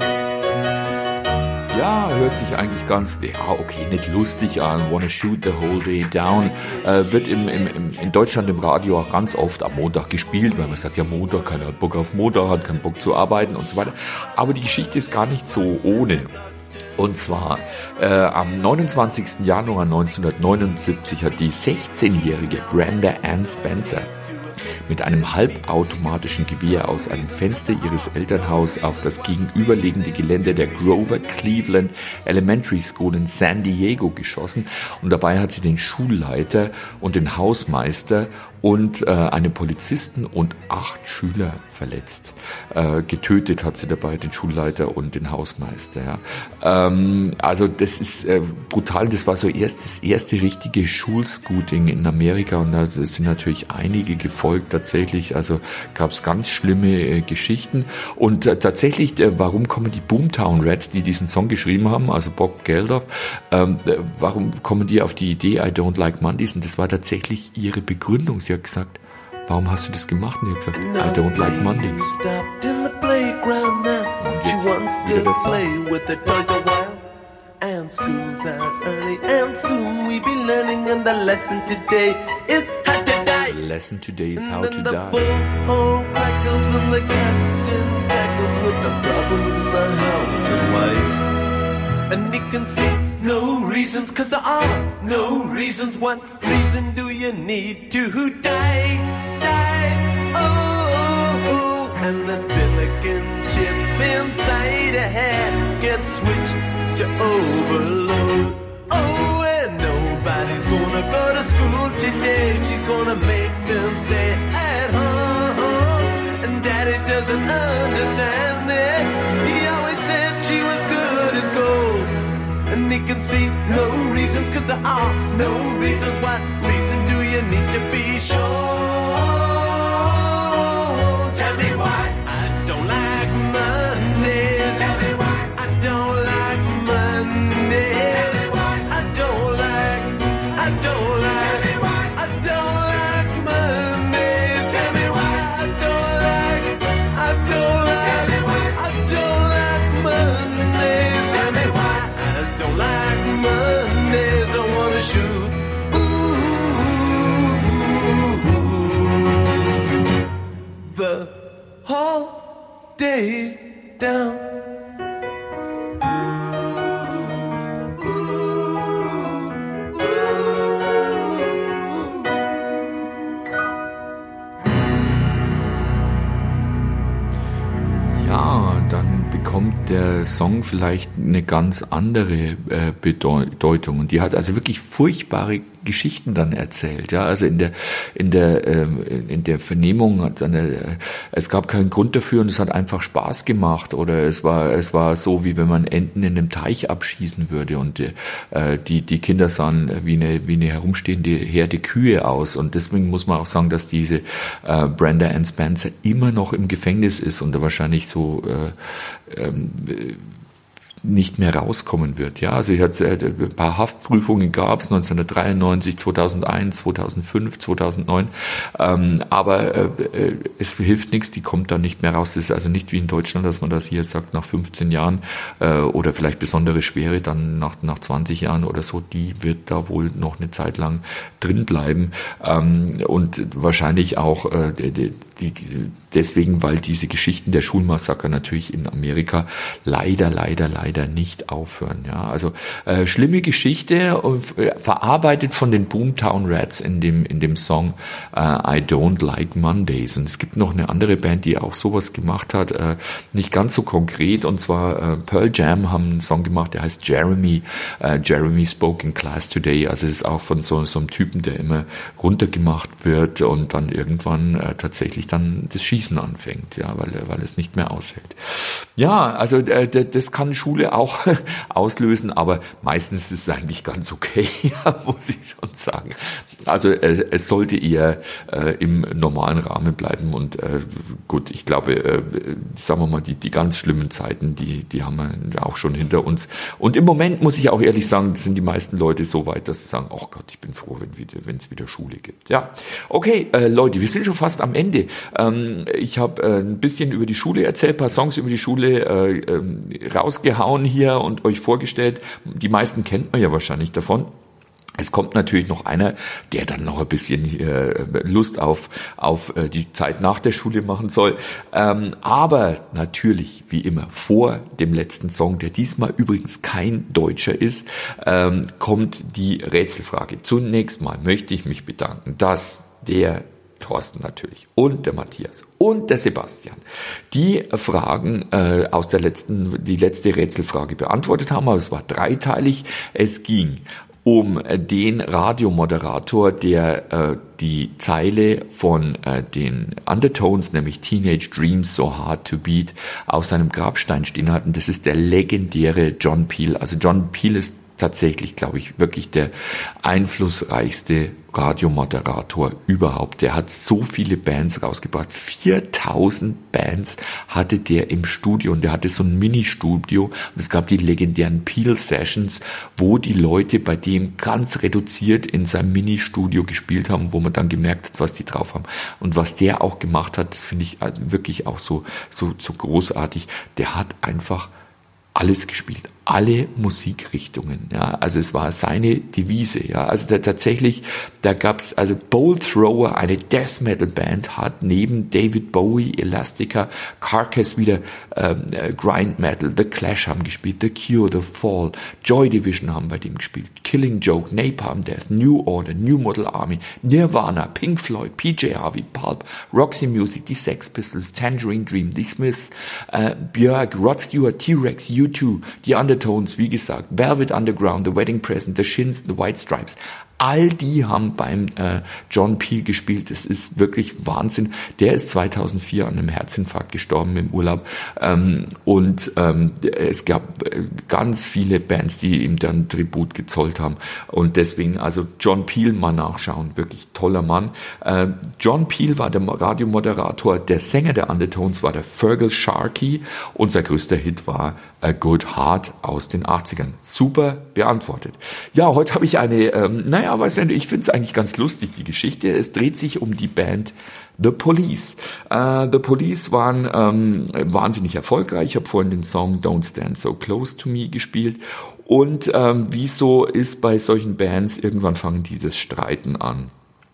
Ja, hört sich eigentlich ganz, ja, okay, nicht lustig an. Wanna Shoot the Whole Day Down. Äh, wird im, im, im, in Deutschland im Radio auch ganz oft am Montag gespielt, weil man sagt, ja, Montag, keiner hat Bock auf Montag, hat keinen Bock zu arbeiten und so weiter. Aber die Geschichte ist gar nicht so ohne. Und zwar äh, am neunundzwanzigsten Januar neunzehnhundertneunundsiebzig hat die sechzehnjährige Brenda Ann Spencer mit einem halbautomatischen Gewehr aus einem Fenster ihres Elternhauses auf das gegenüberliegende Gelände der Grover Cleveland Elementary School in San Diego geschossen. Und dabei hat sie den Schulleiter und den Hausmeister und äh, einen Polizisten und acht Schüler verletzt. Äh, getötet hat sie dabei den Schulleiter und den Hausmeister. Ja. Ähm, also das ist äh, brutal. Das war so erst das erste richtige Schulscooting in Amerika und da sind natürlich einige gefolgt tatsächlich. Also gab es ganz schlimme äh, Geschichten. Und äh, tatsächlich, äh, warum kommen die Boomtown Rats, die diesen Song geschrieben haben, also Bob Geldof, ähm, äh, warum kommen die auf die Idee I don't like Mondays? Und das war tatsächlich ihre Begründung. Sie hat gesagt, warum hast du das gemacht? Und ich habe gesagt, I don't like Mondays. Und jetzt wieder der Song. And school's out early and soon we be learning and the lesson today is how to die. Lesson today is how to the die. bullhorn crackles and the captain tackles with the problems in the house and wife. And he can see no reasons, cause there are no reasons. What reason do you need to die? Die, oh, oh, oh. And the silicon chip inside a head gets switched to overload. Oh, and nobody's gonna go to school today. She's gonna make them stay at home. And Daddy doesn't understand it. He always said she was good as gold. And he can see no reasons, cause there are no reasons. What reason do you need to be sure? Tell me why I don't like Mondays. Tell me why I don't like Mondays. Tell me why I don't like, I don't like. Tell me why I don't like Mondays. Tell me why I don't like, I don't like. Tell me why I don't like Mondays. Tell me why I don't like Mondays. I wanna shoot. Ooh. äh, Song vielleicht eine ganz andere äh, Bedeutung. Und die hat also wirklich furchtbare Geschichten dann erzählt. Ja, also in der in der ähm, in der Vernehmung hat eine, es gab keinen Grund dafür und es hat einfach Spaß gemacht, oder es war es war so, wie wenn man Enten in einem Teich abschießen würde, und äh, die die Kinder sahen wie eine wie eine herumstehende Herde Kühe aus, und deswegen muss man auch sagen, dass diese äh, Brenda Ann Spencer immer noch im Gefängnis ist und wahrscheinlich so äh, ähm, nicht mehr rauskommen wird. Ja, also ich hatte ein paar Haftprüfungen gab es neunzehnhundertdreiundneunzig, zweitausendeins, zweitausendfünf, zweitausendneun, ähm, aber äh, es hilft nichts, die kommt dann nicht mehr raus. Das ist also nicht wie in Deutschland, dass man das hier sagt, nach fünfzehn Jahren äh, oder vielleicht besondere Schwere dann nach nach zwanzig Jahren oder so, die wird da wohl noch eine Zeit lang drin bleiben, ähm, und wahrscheinlich auch äh, die, die, deswegen, weil diese Geschichten der Schulmassaker natürlich in Amerika leider, leider, leider nicht aufhören. Ja, also äh, schlimme Geschichte, äh, verarbeitet von den Boomtown Rats in dem in dem Song äh, I Don't Like Mondays. Und es gibt noch eine andere Band, die auch sowas gemacht hat, äh, nicht ganz so konkret, und zwar äh, Pearl Jam haben einen Song gemacht, der heißt Jeremy. Äh, Jeremy spoke in class today. Also es ist auch von so, so einem Typen, der immer runtergemacht wird und dann irgendwann äh, tatsächlich dann das Schießen anfängt, ja, weil weil es nicht mehr aushält. Ja, also äh, das kann Schule auch auslösen, aber meistens ist es eigentlich ganz okay, muss ich schon sagen. Also äh, es sollte eher äh, im normalen Rahmen bleiben, und äh, gut, ich glaube, äh, sagen wir mal, die die ganz schlimmen Zeiten, die die haben wir auch schon hinter uns. Und im Moment muss ich auch ehrlich sagen, sind die meisten Leute so weit, dass sie sagen, oh Gott, ich bin froh, wenn wieder wenn es wieder Schule gibt. Ja, okay, äh, Leute, wir sind schon fast am Ende. Ähm, ich habe äh, ein bisschen über die Schule erzählt, ein paar Songs über die Schule äh, äh, rausgehauen hier und euch vorgestellt. Die meisten kennt man ja wahrscheinlich davon. Es kommt natürlich noch einer, der dann noch ein bisschen äh, Lust auf auf äh, die Zeit nach der Schule machen soll. Ähm, aber natürlich, wie immer, vor dem letzten Song, der diesmal übrigens kein deutscher ist, ähm, kommt die Rätselfrage. Zunächst mal möchte ich mich bedanken, dass der Thorsten natürlich und der Matthias und der Sebastian die Fragen äh, aus der letzten, die letzte Rätselfrage beantwortet haben. Aber es war dreiteilig. Es ging um den Radiomoderator, der äh, die Zeile von äh, den Undertones, nämlich Teenage Dreams So Hard to Beat, auf seinem Grabstein stehen hatten. Das ist der legendäre John Peel. Also John Peel ist tatsächlich, glaube ich, wirklich der einflussreichste Radiomoderator überhaupt. Der hat so viele Bands rausgebracht. viertausend Bands hatte der im Studio, und der hatte so ein Mini-Studio. Und es gab die legendären Peel-Sessions, wo die Leute bei dem ganz reduziert in seinem Mini-Studio gespielt haben, wo man dann gemerkt hat, was die drauf haben. Und was der auch gemacht hat, das finde ich wirklich auch so, so, so großartig. Der hat einfach alles gespielt, alle Musikrichtungen, ja, also es war seine Devise, ja, also da, tatsächlich, da gab's, also Bolt Thrower, eine Death Metal Band, hat neben David Bowie, Elastica, Carcass wieder ähm, Grind Metal, The Clash haben gespielt, The Cure, The Fall, Joy Division haben bei dem gespielt, Killing Joke, Napalm Death, New Order, New Model Army, Nirvana, Pink Floyd, P J Harvey, Pulp, Roxy Music, die Sex Pistols, Tangerine Dream, die Smiths, äh, Björk, Rod Stewart, T-Rex, U two, die Undertones, wie gesagt, Velvet Underground, The Wedding Present, The Shins, The White Stripes. All die haben beim äh, John Peel gespielt. Das ist wirklich Wahnsinn. Der ist zweitausendvier an einem Herzinfarkt gestorben im Urlaub. Ähm, und ähm, es gab äh, ganz viele Bands, die ihm dann Tribut gezollt haben. Und deswegen, also John Peel mal nachschauen. Wirklich toller Mann. Äh, John Peel war der Radiomoderator. Der Sänger der Undertones war der Fergal Sharkey. Unser größter Hit war A Good Heart aus den achtzigern. Super beantwortet. Ja, heute habe ich eine, ähm, naja, aber ich finde es eigentlich ganz lustig, die Geschichte. Es dreht sich um die Band The Police. Uh, The Police waren ähm, wahnsinnig erfolgreich. Ich habe vorhin den Song Don't Stand So Close to Me gespielt. Und ähm, wie so ist bei solchen Bands, irgendwann fangen die das Streiten an.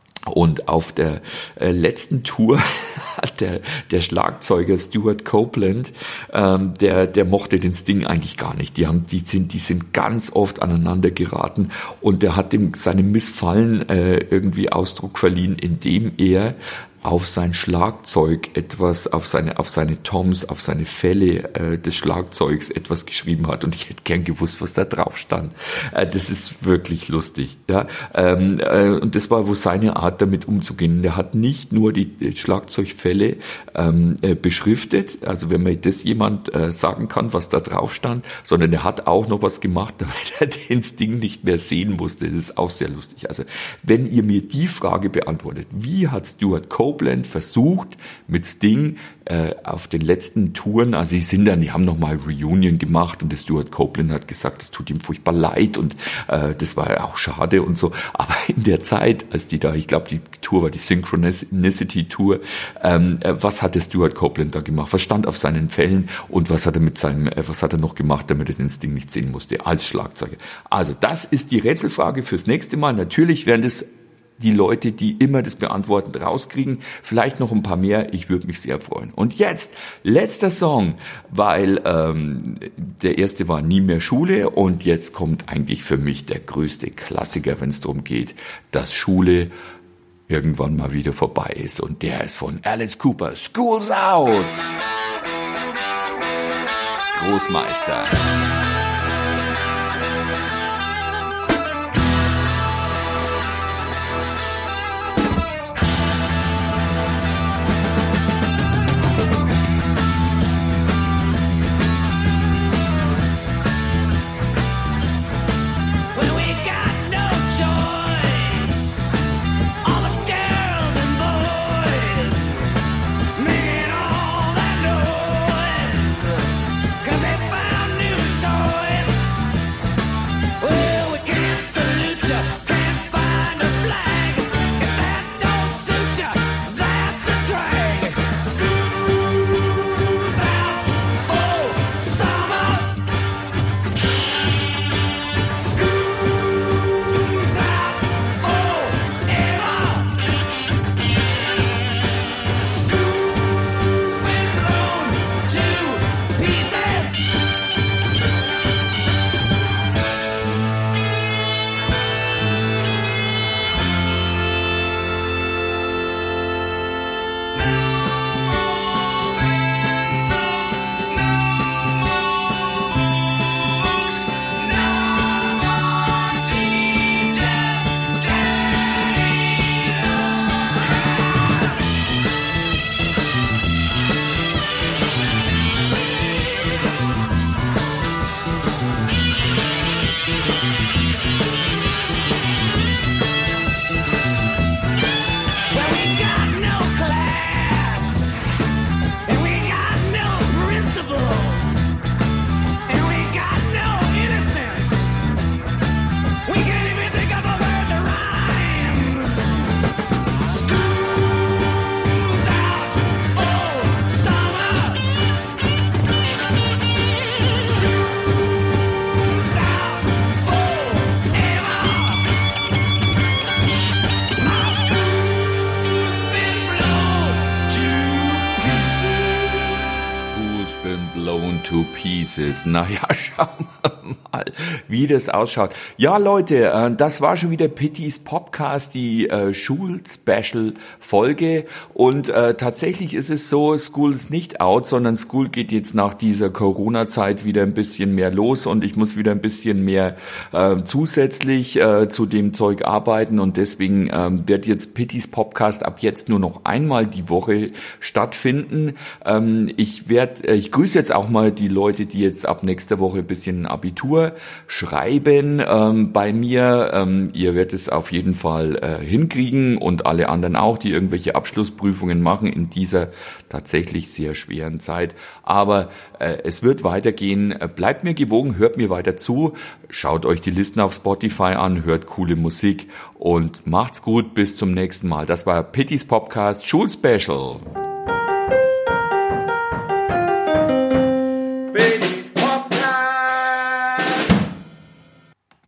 Und auf der äh, letzten Tour hat der, der Schlagzeuger Stuart Copeland, ähm, der, der mochte den Sting eigentlich gar nicht. Die haben, die sind, die sind ganz oft aneinander geraten, und der hat dem seinem Missfallen äh, irgendwie Ausdruck verliehen, indem er auf sein Schlagzeug etwas, auf seine, auf seine Toms, auf seine Fälle äh, des Schlagzeugs etwas geschrieben hat. Und ich hätte gern gewusst, was da drauf stand. Äh, das ist wirklich lustig. Ja, ähm, äh, und das war wohl seine Art, damit umzugehen. Er hat nicht nur die, die Schlagzeugfälle ähm, äh, beschriftet, also wenn mir das jemand äh, sagen kann, was da drauf stand, sondern er hat auch noch was gemacht, damit er den Sting nicht mehr sehen musste. Das ist auch sehr lustig. Also wenn ihr mir die Frage beantwortet, wie hat Stewart Copeland versucht, mit Sting äh, auf den letzten Touren, also sie sind dann, die haben nochmal Reunion gemacht und der Stewart Copeland hat gesagt, es tut ihm furchtbar leid und äh, das war ja auch schade und so, aber in der Zeit, als die da, ich glaube die Tour war die Synchronicity Tour, ähm, äh, was hat der Stewart Copeland da gemacht, was stand auf seinen Fällen und was hat er mit seinem, äh, was hat er noch gemacht, damit er den Sting nicht sehen musste, als Schlagzeuger. Also das ist die Rätselfrage fürs nächste Mal. Natürlich werden das die Leute, die immer das Beantworten rauskriegen, vielleicht noch ein paar mehr, ich würde mich sehr freuen. Und jetzt, letzter Song, weil ähm, der erste war Nie mehr Schule und jetzt kommt eigentlich für mich der größte Klassiker, wenn es darum geht, dass Schule irgendwann mal wieder vorbei ist und der ist von Alice Cooper, School's Out! Großmeister. To pieces. Naja, schauen wir mal, wie das ausschaut. Ja, Leute, das war schon wieder Pittys Podcast, die äh, Schul-Special-Folge. Und äh, tatsächlich ist es so, School ist nicht out, sondern School geht jetzt nach dieser Corona-Zeit wieder ein bisschen mehr los und ich muss wieder ein bisschen mehr äh, zusätzlich äh, zu dem Zeug arbeiten und deswegen äh, wird jetzt Pittys Podcast ab jetzt nur noch einmal die Woche stattfinden. Ähm, ich werde, äh, ich grüße jetzt auch mal die Leute, die jetzt ab nächster Woche ein bisschen Abitur schreiben ähm, bei mir. Ähm, ihr werdet es auf jeden Fall äh, hinkriegen und alle anderen auch, die irgendwelche Abschlussprüfungen machen in dieser tatsächlich sehr schweren Zeit. Aber äh, es wird weitergehen. Bleibt mir gewogen, hört mir weiter zu, schaut euch die Listen auf Spotify an, hört coole Musik und macht's gut. Bis zum nächsten Mal. Das war Pittys Podcast Schul-Special.